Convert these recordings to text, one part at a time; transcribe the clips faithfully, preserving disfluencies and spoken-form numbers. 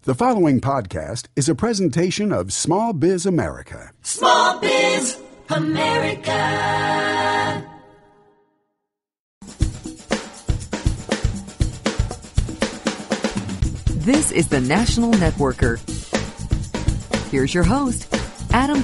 The following podcast is a presentation of Small Biz America. Small Biz America. This is the National Networker. Here's your host, Adam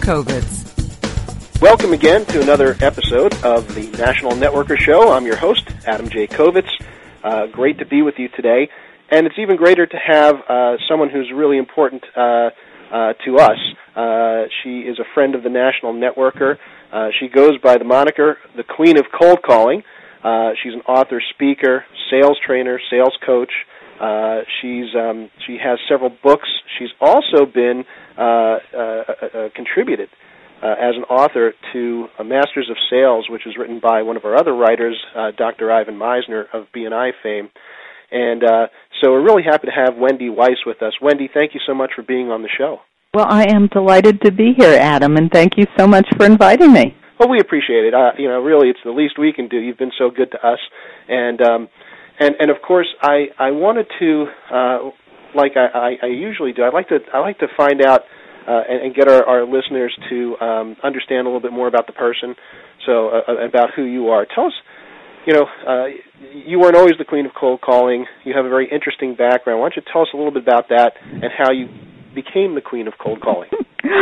Kovitz. Welcome again to another episode of the National Networker Show. I'm your host, Adam J. Kovitz. Uh, great to be with you today. And it's even greater to have uh, someone who's really important uh, uh, to us. Uh, she is a friend of the National Networker. Uh, she goes by the moniker, the Queen of Cold Calling. Uh, she's an author, speaker, sales trainer, sales coach. Uh, she's um, she has several books. She's also been uh, uh, uh, contributed uh, as an author to a Masters of Sales, which is written by one of our other writers, uh, Doctor Ivan Misner of B and I fame. And uh, so we're really happy to have Wendy Weiss with us. Wendy, thank you so much for being on the show. Well, I am delighted to be here, Adam, and thank you so much for inviting me. Well, we appreciate it. Uh, you know, really, it's the least we can do. You've been so good to us, and um, and and of course, I I wanted to, uh, like I, I, I usually do. I like to I like to find out uh, and, and get our, our listeners to um, understand a little bit more about the person, so uh, about who you are. Tell us. You know, uh, you weren't always the queen of cold calling. You have a very interesting background. Why don't you tell us a little bit about that and how you became the queen of cold calling?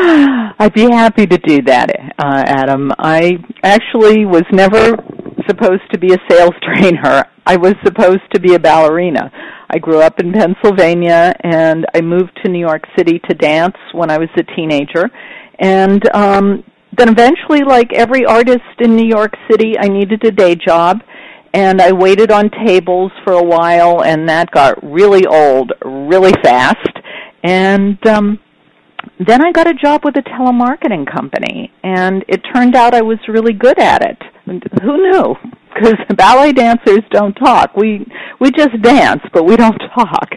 I'd be happy to do that, uh, Adam. I actually was never supposed to be a sales trainer. I was supposed to be a ballerina. I grew up in Pennsylvania, and I moved to New York City to dance when I was a teenager. And um, then eventually, like every artist in New York City, I needed a day job. And I waited on tables for a while, and that got really old really fast. And um, then I got a job with a telemarketing company, and it turned out I was really good at it. Who knew? Because ballet dancers don't talk. We we just dance, but we don't talk.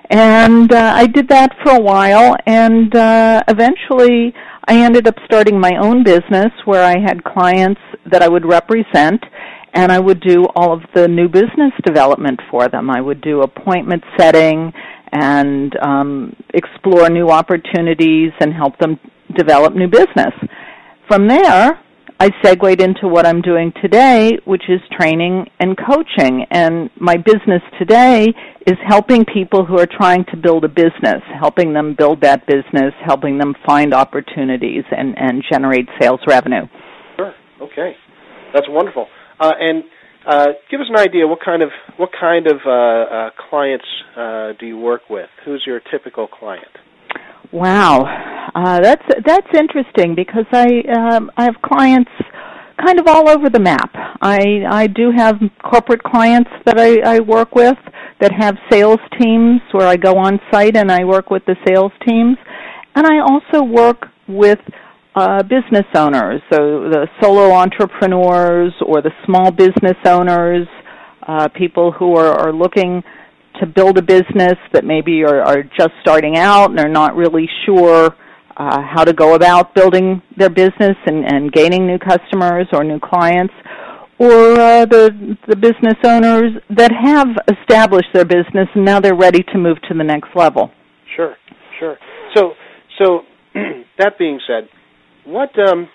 And uh, I did that for a while, and uh, eventually I ended up starting my own business where I had clients that I would represent, and I would do all of the new business development for them. I would do appointment setting and um, explore new opportunities and help them develop new business. From there, I segued into what I'm doing today, which is training and coaching. And my business today is helping people who are trying to build a business, helping them build that business, helping them find opportunities and, and generate sales revenue. Sure. Okay. That's wonderful. Uh, and uh, give us an idea what kind of what kind of uh, uh, clients uh, do you work with? Who's your typical client? Wow, uh, that's that's interesting because I um, I have clients kind of all over the map. I I do have corporate clients that I, I work with that have sales teams where I go on site and I work with the sales teams, and I also work with Uh, business owners, so the solo entrepreneurs or the small business owners, uh, people who are, are looking to build a business that maybe are, are just starting out and are not really sure uh, how to go about building their business and, and gaining new customers or new clients, or uh, the, the business owners that have established their business and now they're ready to move to the next level. Sure, sure. So, so that being said, What, um,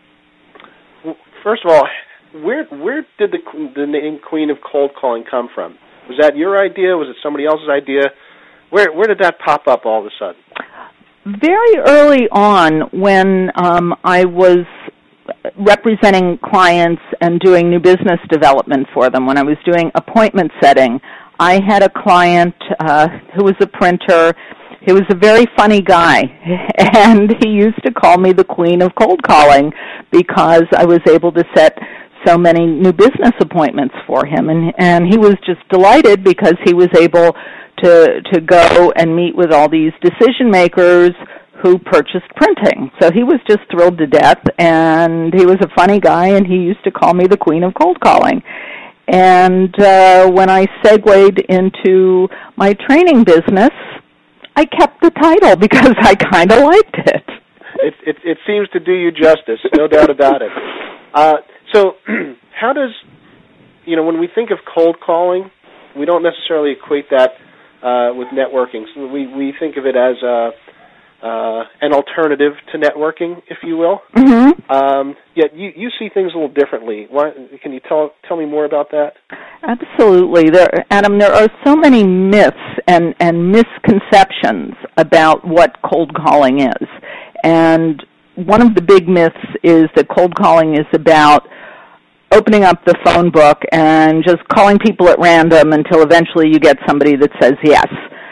first of all, where where did the the name Queen of Cold Calling come from? Was that your idea? Was it somebody else's idea? Where where did that pop up all of a sudden? Very early on, when um, I was representing clients and doing new business development for them, when I was doing appointment setting, I had a client uh, who was a printer. He was a very funny guy, and he used to call me the Queen of Cold Calling because I was able to set so many new business appointments for him, and and he was just delighted because he was able to to go and meet with all these decision makers who purchased printing. So he was just thrilled to death, and he was a funny guy, and he used to call me the Queen of Cold Calling. And uh, when I segued into my training business, I kept the title because I kind of liked it. It, it. It seems to do you justice, no doubt about it. Uh, so how does, you know, when we think of cold calling, we don't necessarily equate that uh, with networking. So we, we think of it as a, uh, an alternative to networking, if you will. Mm-hmm. Um, yet you, you see things a little differently. Why, can you tell tell me more about that? Absolutely. There, Adam, there are so many myths and, and misconceptions about what cold calling is. And one of the big myths is that cold calling is about opening up the phone book and just calling people at random until eventually you get somebody that says yes.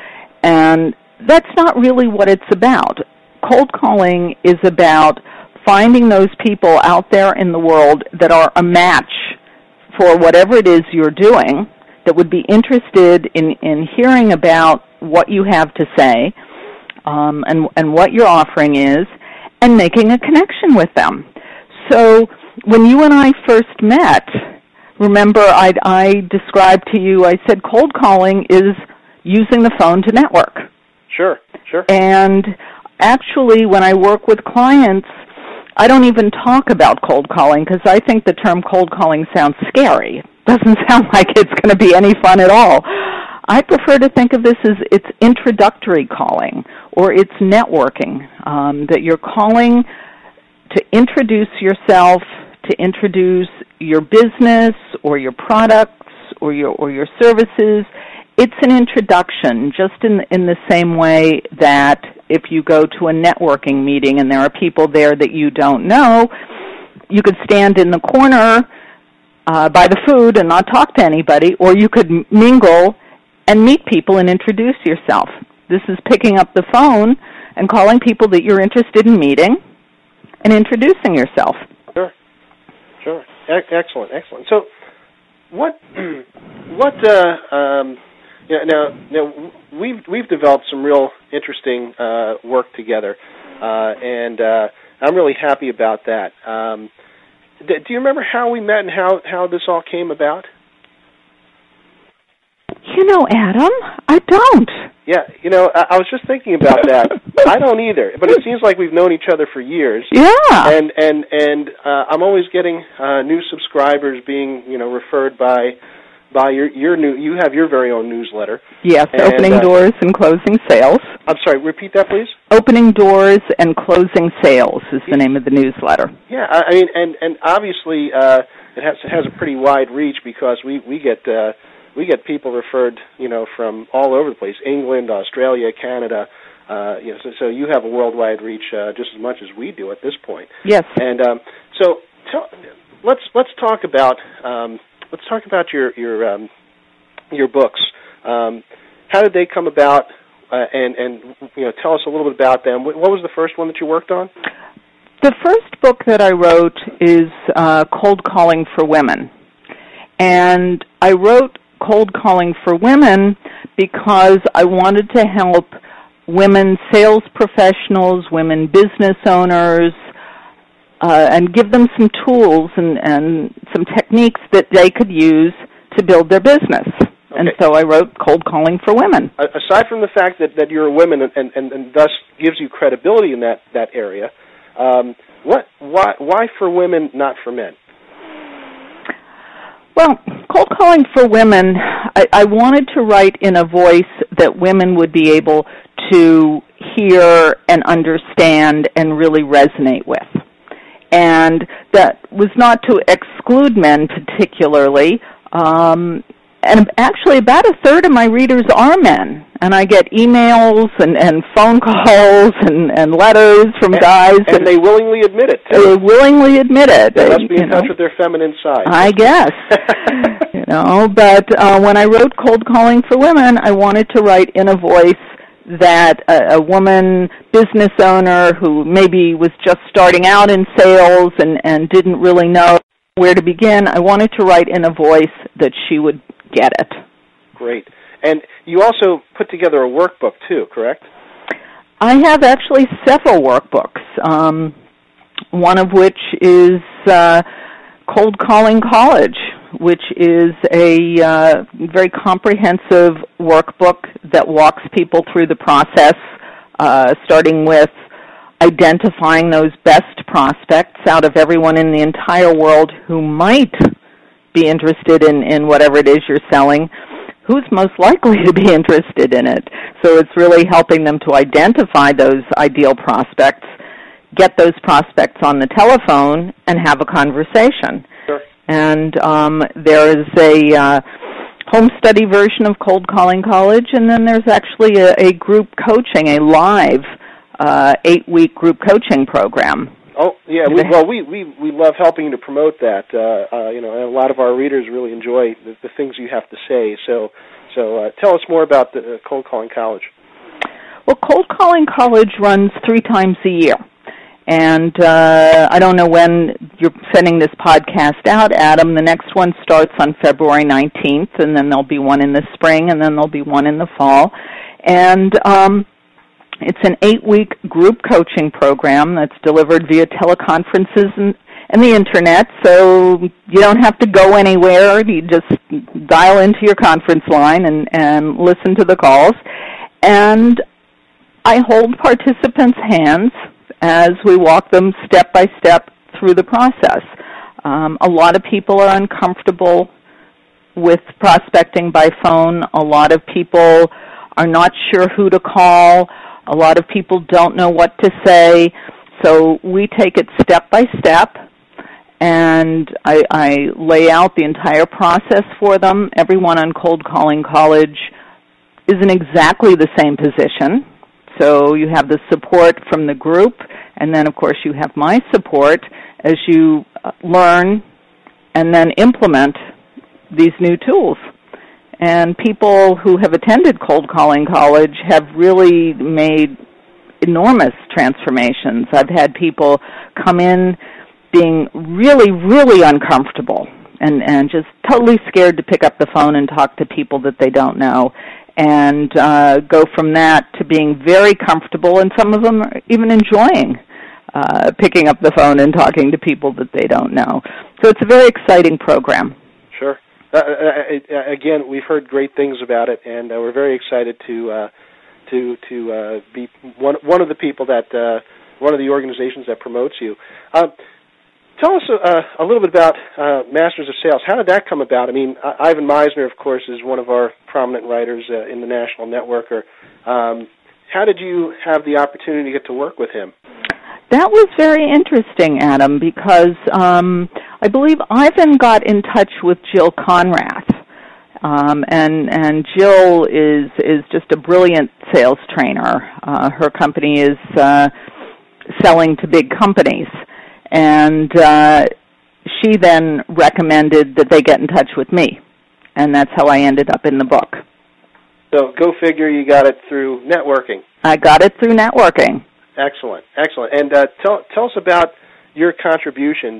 And that's not really what it's about. Cold calling is about finding those people out there in the world that are a match for whatever it is you're doing, that would be interested in, in hearing about what you have to say um, and, and what your offering is, and making a connection with them. So when you and I first met, remember I, I described to you, I said cold calling is using the phone to network. Sure, sure. And actually, when I work with clients, I don't even talk about cold calling because I think the term cold calling sounds scary. Doesn't sound like it's going to be any fun at all. I prefer to think of this as it's introductory calling, or it's networking, um, that you're calling to introduce yourself, to introduce your business or your products or your or your services. It's an introduction, just in in the same way that if you go to a networking meeting and there are people there that you don't know, you could stand in the corner uh, by the food and not talk to anybody, or you could mingle and meet people and introduce yourself. This is picking up the phone and calling people that you're interested in meeting and introducing yourself. Sure, sure. E- excellent, excellent. So, what, what? Uh, um, yeah, now, now we've we've developed some real interesting uh, work together, uh, and uh, I'm really happy about that. Um, do you remember how we met and how, how this all came about? You know, Adam, I don't. Yeah, you know, I, I was just thinking about that. I don't either, but it seems like we've known each other for years. Yeah. And and and uh, I'm always getting uh, new subscribers being, you know, referred by by your your new. You have your very own newsletter. Yes, and, Opening uh, Doors and Closing Sales. I'm sorry. Repeat that, please. Opening Doors and Closing Sales is the name of the newsletter. Yeah, I, I mean, and and obviously uh, it has it has a pretty wide reach because we we get. Uh, We get people referred, you know, from all over the place: England, Australia, Canada. Uh, you know, so, so you have a worldwide reach uh, just as much as we do at this point. Yes. And um, so, tell, let's let's talk about um, let's talk about your your um, your books. Um, how did they come about? Uh, and and you know, tell us a little bit about them. What was the first one that you worked on? The first book that I wrote is uh, Cold Calling for Women, and I wrote Cold Calling for Women because I wanted to help women sales professionals, women business owners, uh, and give them some tools and, and some techniques that they could use to build their business. Okay. And so I wrote Cold Calling for Women. Aside from the fact that, that you're a woman and, and, and thus gives you credibility in that, that area, um, what why why for women, not for men? Well, Cold Calling for Women, I, I wanted to write in a voice that women would be able to hear and understand and really resonate with. And that was not to exclude men particularly. Um, and actually about a third of my readers are men. And I get emails and, and phone calls and, and letters from and, guys. And, and they willingly admit it, too. They willingly admit it. They must be in know. touch with their feminine side. I guess. you know, but uh, when I wrote Cold Calling for Women, I wanted to write in a voice that a, a woman business owner who maybe was just starting out in sales and, and didn't really know where to begin, I wanted to write in a voice that she would get it. Great. And you also put together a workbook, too, correct? I have actually several workbooks, um, one of which is uh, Cold Calling College, which is a uh, very comprehensive workbook that walks people through the process, uh, starting with identifying those best prospects out of everyone in the entire world who might be interested in, in whatever it is you're selling, who's most likely to be interested in it. So it's really helping them to identify those ideal prospects, get those prospects on the telephone, and have a conversation. Sure. And um, there is a uh, home study version of Cold Calling College, and then there's actually a, a group coaching, a live uh, eight-week group coaching program. Oh, yeah. We, well, we, we, we love helping to promote that. Uh, uh, you know, and a lot of our readers really enjoy the, the things you have to say. So, so uh, tell us more about the uh, Cold Calling College. Well, Cold Calling College runs three times a year. And uh, I don't know when you're sending this podcast out, Adam. The next one starts on February nineteenth, and then there'll be one in the spring, and then there'll be one in the fall. And um, it's an eight-week group coaching program that's delivered via teleconferences and, and the Internet, so you don't have to go anywhere. You just dial into your conference line and, and listen to the calls. And I hold participants' hands as we walk them step by step through the process. Um, a lot of people are uncomfortable with prospecting by phone. A lot of people are not sure who to call. A lot of people don't know what to say. So we take it step by step, and I, I lay out the entire process for them. Everyone on Cold Calling College is in exactly the same position. So you have the support from the group, and then, of course, you have my support as you learn and then implement these new tools. And people who have attended Cold Calling College have really made enormous transformations. I've had people come in being really, really uncomfortable and, and just totally scared to pick up the phone and talk to people that they don't know, and uh, go from that to being very comfortable, and some of them are even enjoying uh, picking up the phone and talking to people that they don't know. So it's a very exciting program. Sure. Uh, uh, again, we've heard great things about it, and uh, we're very excited to uh, to to uh, be one one of the people that uh, one of the organizations that promotes you. Uh, Tell us uh, a little bit about uh, Masters of Sales. How did that come about? I mean, Ivan Misner, of course, is one of our prominent writers uh, in the National Networker. Um, how did you have the opportunity to get to work with him? That was very interesting, Adam, because um, I believe Ivan got in touch with Jill Conrath. Um, and and Jill is is just a brilliant sales trainer. Uh, her company is uh, selling to big companies. And uh, she then recommended that they get in touch with me, and that's how I ended up in the book. So go figure, you got it through networking. I got it through networking. Excellent, excellent. And uh, tell tell us about your contribution.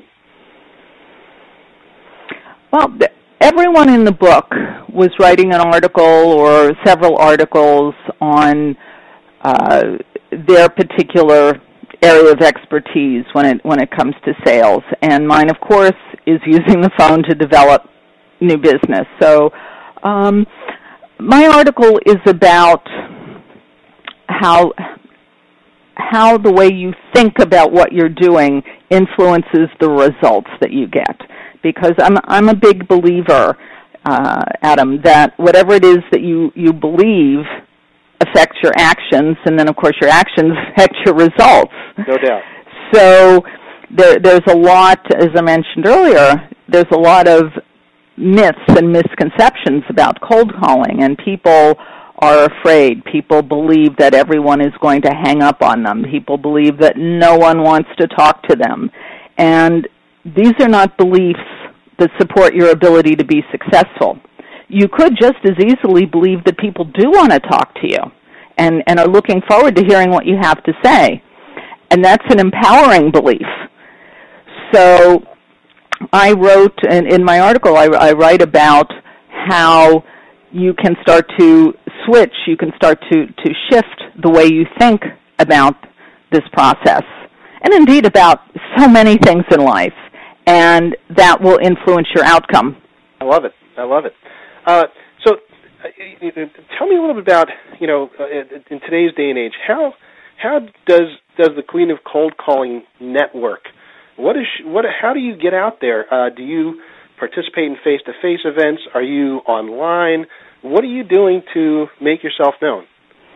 Well, everyone in the book was writing an article or several articles on uh, their particular area of expertise when it when it comes to sales, and mine, of course, is using the phone to develop new business. So um, my article is about how how the way you think about what you're doing influences the results that you get. Because I'm I'm a big believer, uh, Adam, that whatever it is that you, you believe affects your actions, and then, of course, your actions affect your results. No doubt. So there, there's a lot, as I mentioned earlier, there's a lot of myths and misconceptions about cold calling, and people are afraid. People believe that everyone is going to hang up on them. People believe that no one wants to talk to them. And these are not beliefs that support your ability to be successful. You could just as easily believe that people do want to talk to you and, and are looking forward to hearing what you have to say. And that's an empowering belief. So I wrote, in, in my article, I, I write about how you can start to switch, you can start to, to shift the way you think about this process, and indeed about so many things in life, and that will influence your outcome. I love it. I love it. Uh, so uh, tell me a little bit about, you know, uh, in today's day and age, how how does does the Queen of Cold Calling network? What is what? How do you get out there? Uh, do you participate in face-to-face events? Are you online? what are you doing to make yourself known?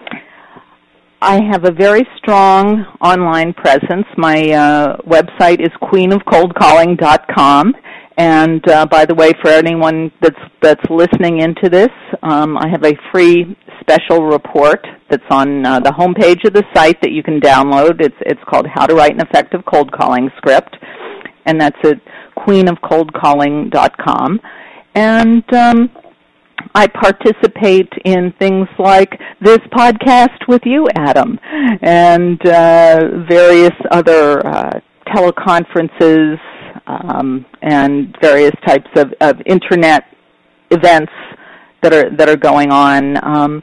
I have a very strong online presence. My uh, website is queen of cold calling dot com. And uh, by the way, for anyone that's that's listening into this, um, I have a free special report that's on uh, the homepage of the site that you can download. It's it's called How to Write an Effective Cold Calling Script, and that's at queen of cold calling dot com. And um, I participate in things like this podcast with you, Adam, and uh, various other uh, teleconferences um, and various types of, of internet events that are that are going on. Um,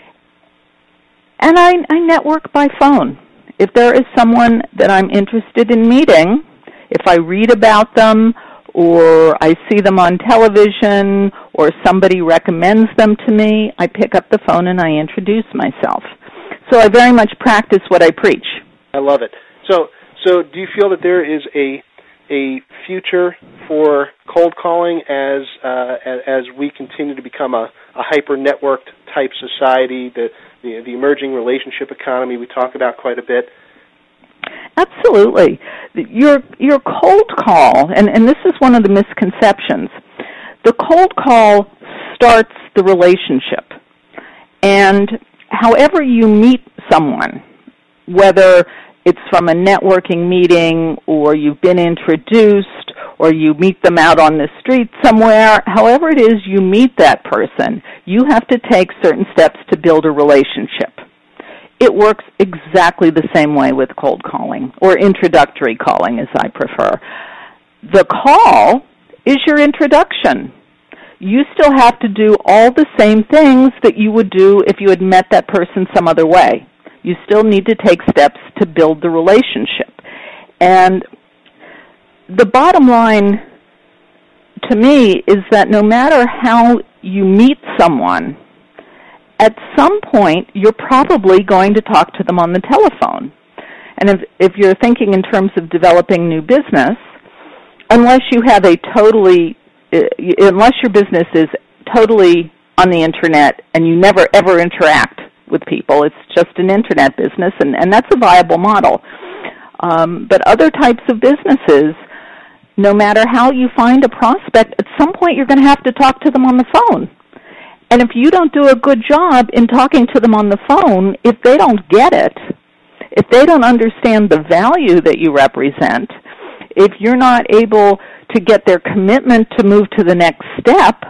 and I, I network by phone. If there is someone that I'm interested in meeting, if I read about them or I see them on television or somebody recommends them to me, I pick up the phone and I introduce myself. So I very much practice what I preach. I love it. So so do you feel that there is a a future for cold calling as uh, as we continue to become a, a hyper-networked type society, the, the the emerging relationship economy we talk about quite a bit? Absolutely. Your your cold call, and, and this is one of the misconceptions, the cold call starts the relationship. And however you meet someone, whether it's from a networking meeting or you've been introduced or you meet them out on the street somewhere, however it is you meet that person, you have to take certain steps to build a relationship. It works exactly the same way with cold calling, or introductory calling as I prefer. The call is your introduction. You still have to do all the same things that you would do if you had met that person some other way. You still need to take steps to build the relationship. And the bottom line to me is that no matter how you meet someone, at some point, you're probably going to talk to them on the telephone. And if, if you're thinking in terms of developing new business, unless you have a totally, uh, unless your business is totally on the Internet and you never ever interact with people, it's just an Internet business, and, and that's a viable model. Um, but other types of businesses, no matter how you find a prospect, at some point you're going to have to talk to them on the phone. And if you don't do a good job in talking to them on the phone, if they don't get it, if they don't understand the value that you represent, if you're not able to get their commitment to move to the next step,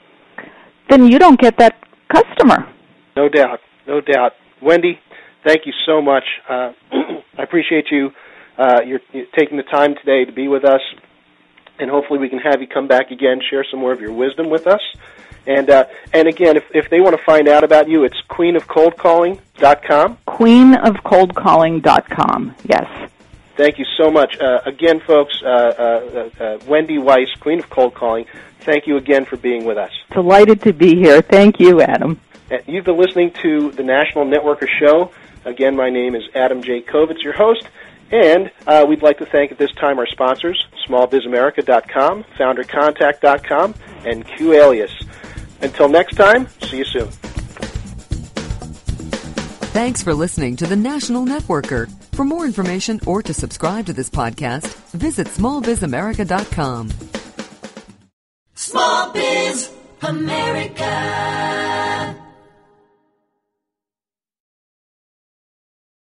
then you don't get that customer. No doubt, no doubt. Wendy, thank you so much. Uh, I appreciate you uh, you're, you're taking the time today to be with us, and hopefully we can have you come back again, share some more of your wisdom with us. And uh, and again, if, if they want to find out about you, it's queen of cold calling dot com. queen of cold calling dot com, yes. Thank you so much. Uh, again, folks, uh, uh, uh, Wendy Weiss, Queen of Cold Calling, thank you again for being with us. Delighted to be here. Thank you, Adam. You've been listening to the National Networker Show. Again, my name is Adam J. Kovitz, your host. And uh, we'd like to thank at this time our sponsors, small biz america dot com, founder contact dot com, and Q Alias. Until next time, see you soon. Thanks for listening to the National Networker. For more information or to subscribe to this podcast, visit small biz america dot com. Small Biz America.